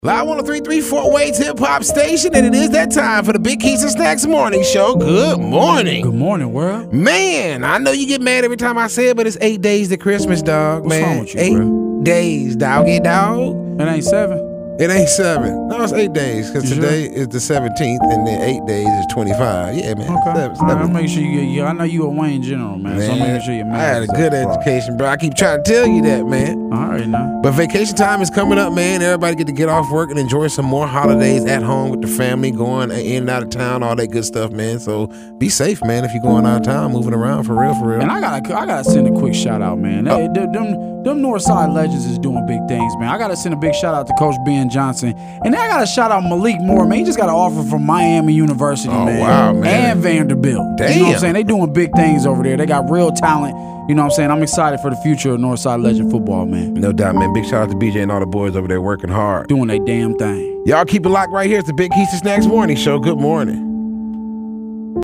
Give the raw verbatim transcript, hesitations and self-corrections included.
Live one oh three point three Fort Wayne's hip hop station, and it is that time for the Big Keys and Snacks Morning Show. Good morning. Good morning, world. Man, I know you get mad every time I say it, but it's eight days to Christmas, dog. What's man. wrong with you, eight bro? days, doggy dog. It ain't seven. It ain't seven. No, it's eight days, because You today is the seventeenth, and then eight days is twenty-five. Yeah, man. Okay. Seven, All right, seven. I'm making sure you get. Yeah, I know you a Wayne general, man. So I'm making sure you're I mad. had a good education, bro. I keep trying to tell you that, man. All right, now. But vacation time is coming up, man. Everybody get to get off work and enjoy some more holidays at home with the family, going in and out of town, all that good stuff, man. So be safe, man, if you're going out of town, moving around, for real, for real. And I gotta, I gotta send a quick shout out, man. Hey, Oh. them, them, them Northside legends is doing big things, man. I gotta send a big shout out to Coach Ben Johnson, and then I gotta shout out Malik Moore, man. He just got an offer from Miami University, Oh, man. wow, man. And Vanderbilt. Damn. You know what I'm saying? They doing big things over there. They got real talent. You know what I'm saying? I'm excited for the future of Northside Legend football, man. No doubt, man. Big shout out to B J and all the boys over there working hard. Doing their damn thing. Y'all keep it locked right here. It's the Big Keys and Snacks Morning Show. Good morning.